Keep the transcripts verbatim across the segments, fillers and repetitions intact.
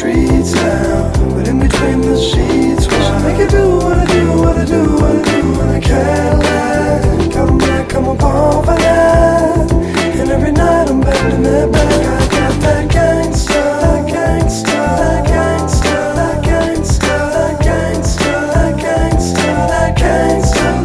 streets now, but in between the sheets, why make it do what I do, what I do, what I do in a Cadillac? Come back, come upon for that. And every night I'm bending that back. I got that gangsta, that gangsta, that gangsta, that gangsta, that gangsta, that gangsta, that gangsta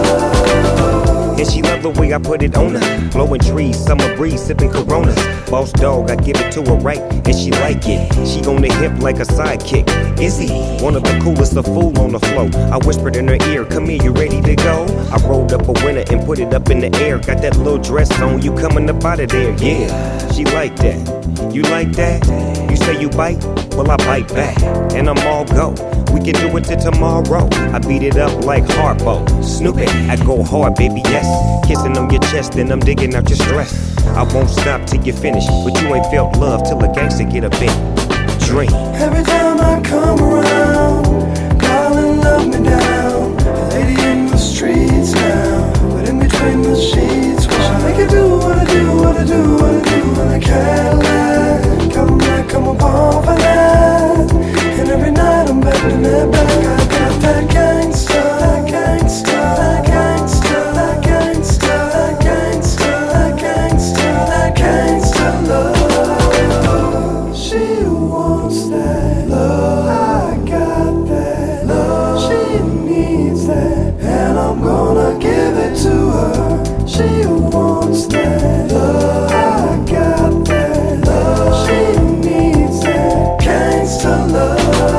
love. And she love the way I put it on her. Blowing trees, summer breeze, sipping Coronas. Boss dog, I give it to her right, and she like it. She on the hip like a sidekick. Izzy, one of the coolest, a fool on the flow. I whispered in her ear, come here, you ready to go? I rolled up a winner and put it up in the air. Got that little dress on, you coming up out of there, yeah. She like that, you like that? You say you bite, well I bite back, and I'm all go. We can do it till tomorrow. I beat it up like Harpo. Snoop it, I go hard, baby, yes. Kissing on your chest, and I'm digging out your stress. I won't stop till you finish, but you ain't felt love till a gangster get up in. Drink. Every time I come around, darling, love me down. A lady in the streets now, but in between the sheets, why make it do what I do, what I do, what I do in a Cadillac? Come back, come upon for that. And every night I'm bending that back. I got that gangsta, that gangsta, that gangsta, that gangsta, that gangsta, that gangsta, that gangsta love. She wants that love, I got that love. She needs that, and I'm gonna give it to her. She wants that love, I got that love. She needs that gangsta love.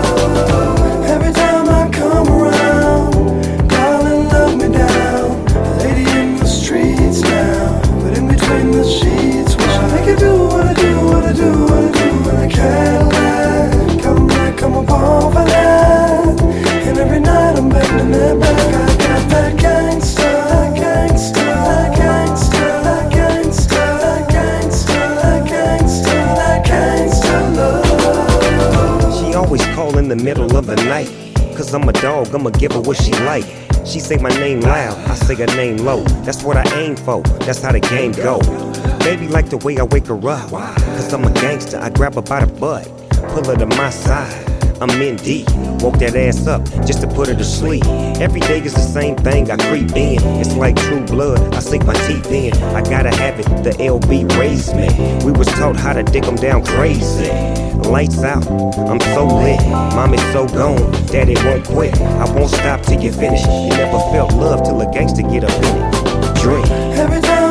Every time I come around, darling, love me down. A lady in the streets now, but in between the sheets, why make it do what I do, what I do, what I do in a Cadillac? Come back, come upon for that. And every night I'm bending that back. I got that gangsta, that gangsta, that gangsta, that gangsta, that gangsta, that gangsta, that gangsta love. She always call in the middle of the night, cause I'm a dog, I'ma give her what she like. She say my name loud, I say her name low. That's what I aim for, that's how the game go. Baby like the way I wake her up, cause I'm a gangster, I grab her by the butt, pull her to my side, I'm in deep. Woke that ass up just to put her to sleep. Every day is the same thing, I creep in. It's like true blood, I sink my teeth in. I gotta have it, the L B raised me. We was taught how to dick them down crazy. Lights out, I'm so lit. Mommy's so gone, daddy won't quit. I won't stop till you finish. You never felt love till a gangster get up in it. Drink. Every time